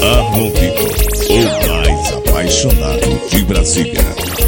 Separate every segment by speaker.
Speaker 1: Arnon Vitor, o mais apaixonado de Brasília.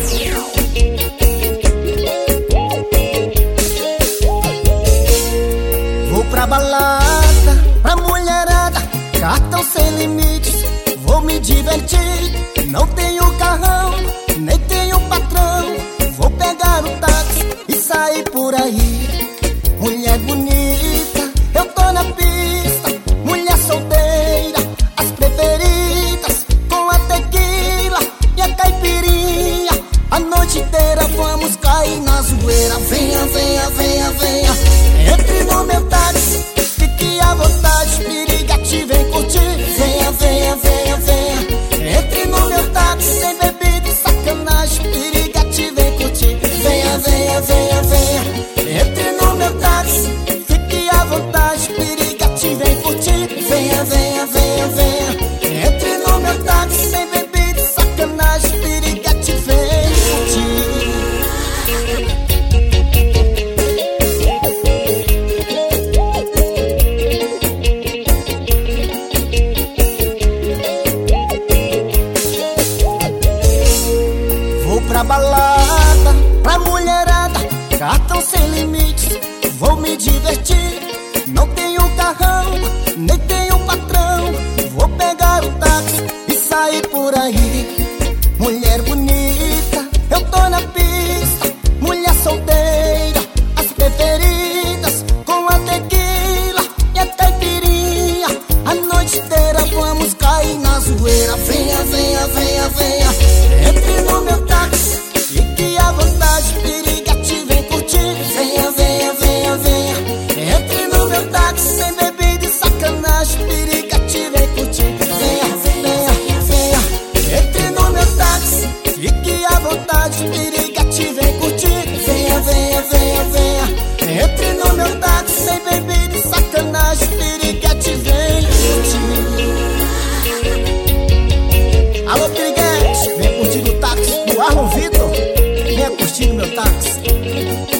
Speaker 2: Vou pra balada, pra mulherada, cartão sem limites, vou me divertir. Não tenho carrão, nem tenho patrão, vou pegar o táxi e sair por aí. Mulher bonita, eu tô na pista, mulher solteira, as preferidas, com a tequila e a caipirinha. A noite inteira vamos cair na zoeira. Venha, venha, venha, venha, entre no meu táxi, fique à vontade, pirigate, vem curtir. Venha, venha, venha, venha, entre no meu táxi, sem bebida e sacanagem, pirigate, vem curtir. Venha, venha, venha, venha, entre no meu táxi, fique à vontade, pirigate, vem curtir. Venha, venha, venha, venha, entre no meu táxi, sem bebida e sacanagem, pirigate, vem curtir. Vou pra balada, pra mulherada, cartão sem limites, vou me divertir. Não tenho carrão, nem tenho patrão, vou pegar o táxi e sair por aí. Mulher bonita, eu tô na pista, mulher solteira, as preferidas, com a tequila e a caipirinha. A noite inteira vamos cair na zoeira. Venha, venha, venha, venha, entre no meu táxi, fique à vontade, pirigate, vem curtir. Venha, venha, venha, venha, entre no meu táxi, sem bebida e sacanagem, pirigate, vem curtir. Venha, venha, venha, entre no meu táxi, fique à vontade, pirigate, vem curtir. Venha, venha, venha, venha, entre no meu táxi, sem bebida e sacanagem, pirigate, vem curtir. Alô, piriguete, vem curtir o táxi do Arnon Vitor, venha curtir o meu táxi.